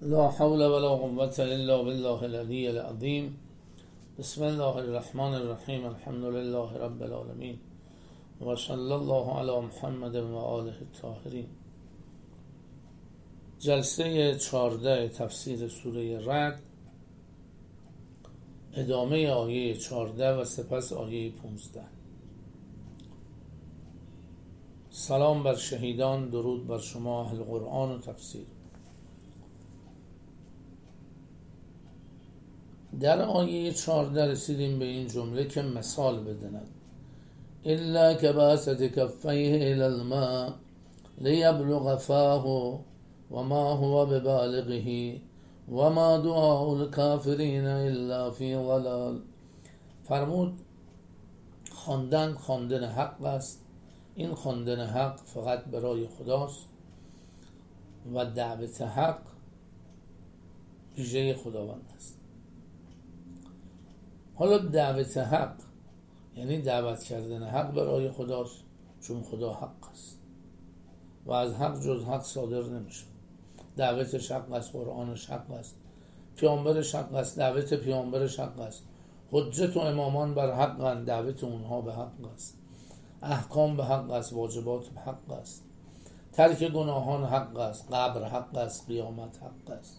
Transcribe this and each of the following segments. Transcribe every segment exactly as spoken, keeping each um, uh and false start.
لا حول ولا قوة الا بالله العلی العظیم. بسم الله الرحمن الرحیم. الحمد لله رب العالمین و صلی الله علی محمد و آله الطاهرین. جلسه چهارده تفسیر سوره رعد، ادامه آیه چهارده و سپس آیه پانزده. سلام بر شهیدان، درود بر شما اهل قرآن و تفسیر. در آیه چهارده رسیدیم به این جمله که مثال بدهند: الا کباسط کفیه الی الماء لیبلغ فاه و ما هو ببالغه و ما دعاء الکافرین الا فی ضلال. فرمود خواندن خواندن حق است. این خواندن حق فقط برای خداست و دعوت حق ویژه خداوند است. حالا دعوت حق یعنی دعوت کردن حق برای خداست، چون خدا حق است و از حق جز حق صادر نمیشه. دعوتش حق است، قرآنش حق است، پیامبرش حق است، دعوت پیامبرش حق است، حجت و امامان بر حقند، دعوت اونها به حق است، احکام به حق است، واجبات به حق است، ترک گناهان حق است، قبر حق است، قیامت حق است.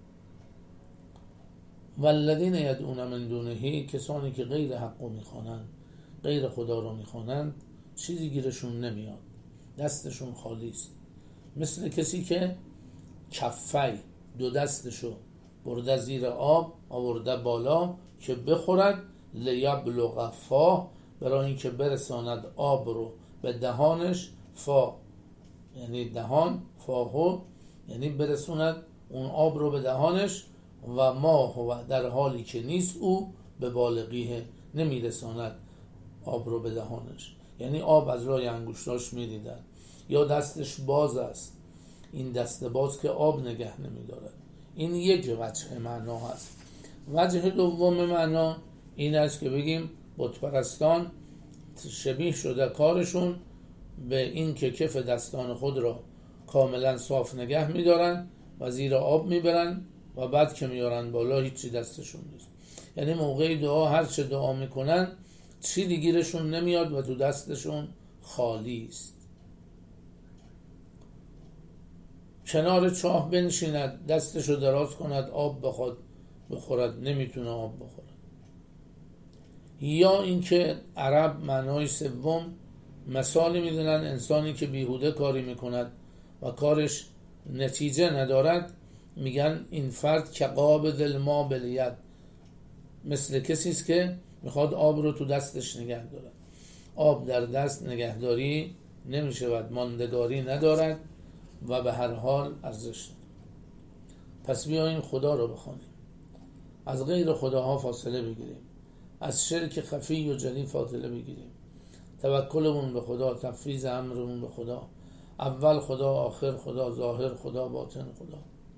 والذین یدعون من دونه، کسانی که غیر حق رو میخوانند، غیر خدا رو میخوانند، چیزی گیرشون نمیاد، دستشون خالی است. مثل کسی که کفی دو دستشو برده زیر آب آورده بالا که بخورد، لیبلغ فاه، برای اینکه برساند آب رو به دهانش، فا یعنی دهان، فاهو یعنی برساند اون آب رو به دهانش، و ما هو در حالی که نیست او به بالغیه، نمیرساند آب رو به دهانش، یعنی آب از راه انگشتاش میریدن، یا دستش باز است، این دست باز که آب نگه نمیدارد. این یک وجه معنا هست. وجه دوم معنا این است که بگیم بتپرستان شبیه شده کارشون به این که کف دستان خود را کاملا صاف نگه میدارن و زیر آب میبرن و بعد که میارن بالا هیچی دستشون نیست. یعنی موقع دعا هر چه دعا میکنن چیزی گیرشون نمیاد و تو دستشون خالی است. کنار چاه بنشیند، دستشو دراز کند، آب بخواد بخورد، نمیتونه آب بخورد. یا اینکه عرب معنای سوم مثالی میدونن انسانی که بیهوده کاری میکند و کارش نتیجه ندارد، میگن این فرد که قابض الماء بالید، مثل کسی است که میخواد آب رو تو دستش نگه دارد. آب در دست نگهداری نمیشود، ماندگاری ندارد و به هر حال ارزش ندارد. پس بیاییم خدا رو بخوانیم، از غیر خداها فاصله بگیریم، از شرک خفی و جلی فاصله بگیریم، توکلمون به خدا، تفویض امرمون به خدا، اول خدا، آخر خدا، ظاهر خدا، باطن خدا.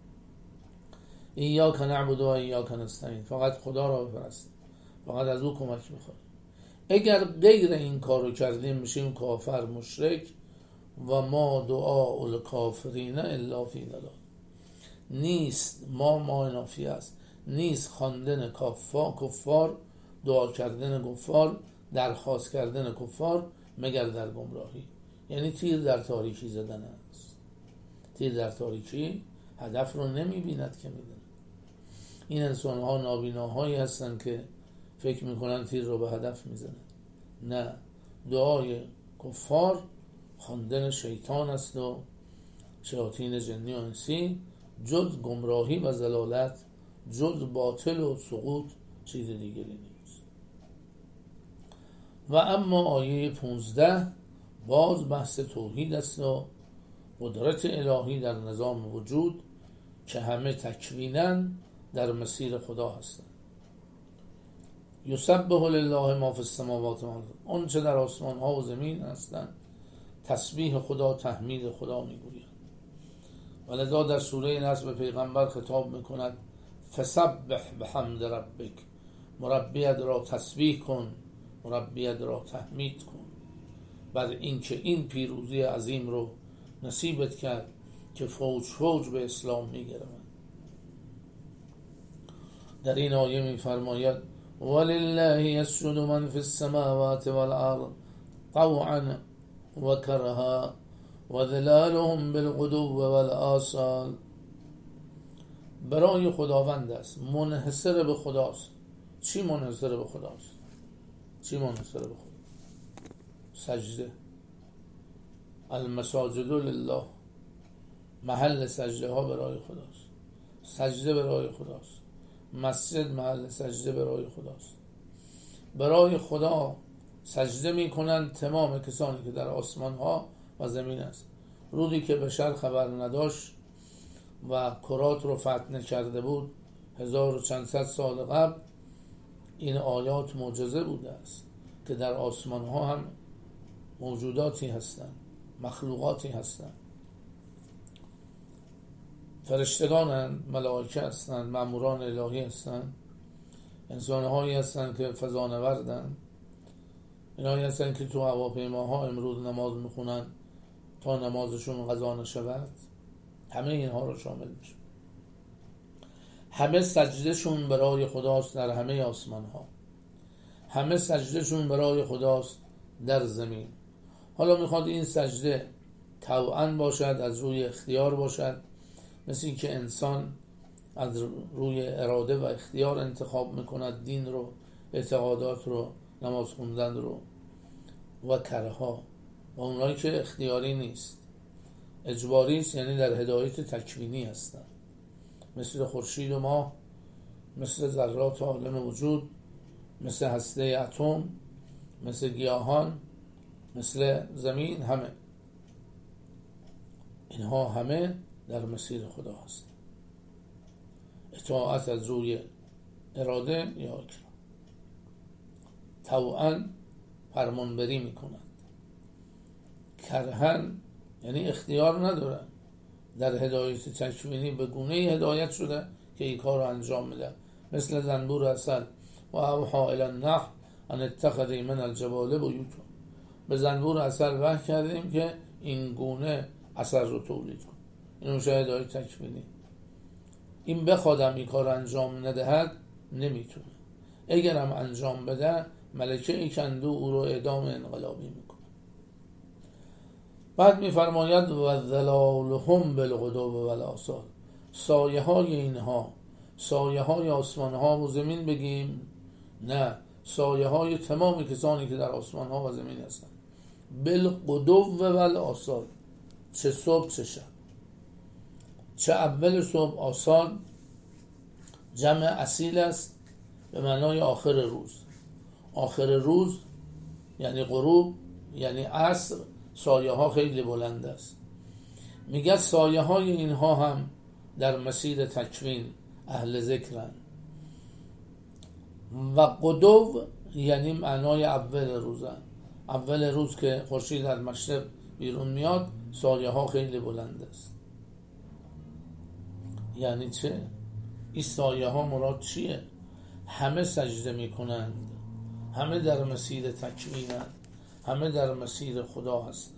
ایاک نعبد و ایاک نستعین، فقط خدا را بپرستیم، فقط از او کمک میخواییم. اگر غیر این کارو کردیم میشیم کافر، مشرک. و ما دعاء الکافرین الا فی ضلال، نیست ما ما نافی است، نیست خواندن کفار کفار دعا کردن کفار، درخواست کردن کفار مگر در گمراهی. یعنی تیر در تاریکی زدن است. تیر در تاریکی هدف رو نمیبیند که میدن. این انسان ها نابیناهایی هستن که فکر میکنن تیر رو به هدف میزنن. نه، دعای کفار خواندن شیطان است و شیاطین جنی و انسی، جز گمراهی و ضلالت، جز باطل و سقوط چیز دیگری نیست. و اما آیه پانزده باز بحث توحید است و قدرت الهی در نظام وجود که همه تکویناً در مسیر خدا هستند. یسبح لله ما فی السماوات و ما فی الارض، آن چه در آسمان ها و زمین هستند تسبیح خدا، تحمید خدا میگویند. ولذا در سوره نصر به پیغمبر خطاب میکند: فسبح بحمد ربک، مربیت را تسبیح کن، مربیت را تحمید کن، بر اینکه این پیروزی عظیم رو نصیبت کرد که فوج فوج به اسلام میگروند. در این آیه می فرماید ولله یسجد من فی السماوات والارض طوعا و کرها و ظلالهم بالغدو والآصال. برای خداوند است، منحصر به خداست. چی منحصر به خداست؟ چی منحصر به خدا؟ سجده. المساجد لله، محل سجده ها برای خداست. سجده برای خداست. مسجد محل سجده برای خداست. برای خدا سجده می کنند تمام کسانی که در آسمان ها و زمین است. رودی که بشر خبر نداشت و کرات رو فتح کرده بود هزار و چند صد سال قبل، این آیات معجزه بوده است که در آسمان ها هم موجوداتی هستند، مخلوقاتی هستند، فرشتگانند، ملائکه هستند، ماموران الهی هستند، انسانهایی هستند که فضانوردند، اینایی هستند که تو هواپیماها امروز نماز میخونن تا نمازشون قضا نشود. همه اینها رو شامل میشه. همه سجدهشون برای خداست در همه آسمان ها، همه سجدهشون برای خداست در زمین. حالا میخواد این سجده طوعاً باشد، از روی اختیار باشد، مثل این که انسان از روی اراده و اختیار انتخاب میکند دین رو، اعتقادات رو، نماز خوندن رو، و کرها و اونایی که اختیاری نیست، اجباری است، یعنی در هدایت تکوینی هستند، مثل خورشید و ماه، مثل ذرات عالم وجود، مثل هسته اتم، مثل گیاهان، مثل زمین. همه اینها همه در مسیر خدا هست. اطاعت از روی اراده یا اکراه. طوعاً فرمانبری میکنند، کرهن یعنی اختیار ندارن، در هدایت تکوینی به گونه هدایت شده که این کار رو انجام میده. مثل زنبور عسل و اوحی الی النحل ان اتخذی من الجبال بیوتا، به زنبور عسل وحی کردیم که این گونه عسل رو تولید کن. این میشه هدایت تکوینی. این بخوادم این کار انجام ندهد نمیتونه. اگرم انجام بده ملکه ای کندو او رو اعدام انقلابی میکنه. بعد میفرماید و ظلالهم بالغدو والآصال، سایه های اینها، سایه های آسمان ها و زمین بگیم؟ نه، سایه های تمام کسانی که در آسمان ها و زمین هستند. بالغدو والآصال، چه صبح چه شب، چه اول صبح. آصال جمع اصیل است به معنای آخر روز. آخر روز یعنی غروب، یعنی عصر. سایه ها خیلی بلند است. میگه سایه های اینها هم در مسیر تکوین اهل ذکرن. و غدو یعنی معنای اول روزن. اول روز که خورشید از مشرق بیرون میاد سایه ها خیلی بلند است. یعنی چه؟ این سایه ها مراد چیه؟ همه سجده میکنند، همه در مسیر تکوینند، همه در مسیر خدا هستند.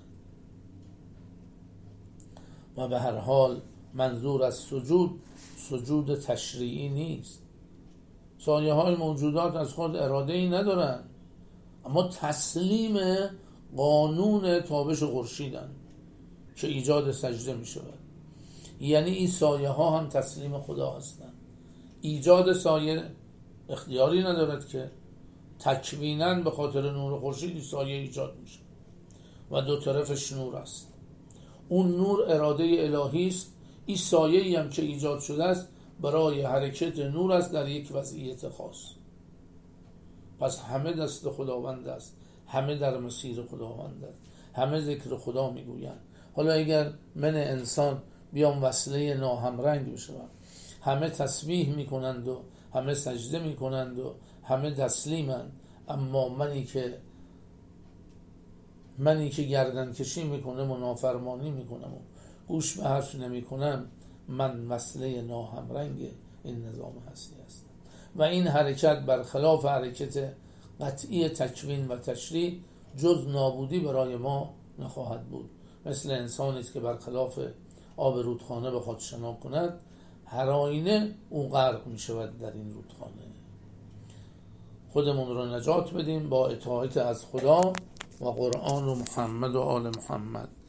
و به هر حال منظور از سجود سجود تشریعی نیست. سایه های موجودات از خود اراده ای ندارن، اما تسلیم قانون تابش خورشیدن که ایجاد سجده می شود. یعنی این سایه ها هم تسلیم خدا هستند. ایجاد سایه اختیاری ندارد که تکویناً به خاطر نور خورشید سایه ایجاد میشه و دو طرفش نور است. اون نور اراده الهی است. این سایه‌ای هم که ایجاد شده است برای حرکت نور است در یک وضعیت خاص. پس همه دست خداوند است، همه در مسیر خداوند است، همه ذکر خدا میگویند. حالا اگر من انسان بیام وصله ناهمرنگ بشود، همه تسبیح میکنند و همه سجده میکنند و همه تسلیمند، اما منی که منی که گردن کشی میکنم و نافرمانی میکنم و گوش به حرف نمیکنم، من وصله ناهمرنگ این نظام هستی هستم. و این حرکت برخلاف حرکت قطعی تکوین و تشریع جز نابودی برای ما نخواهد بود. مثل انسانی است که برخلاف آب رودخانه بخواد شنا کند، هر آینه او غرق می شود در این رودخانه. خودمون رو نجات بدیم با اطاعت از خدا و قرآن و محمد و آل محمد.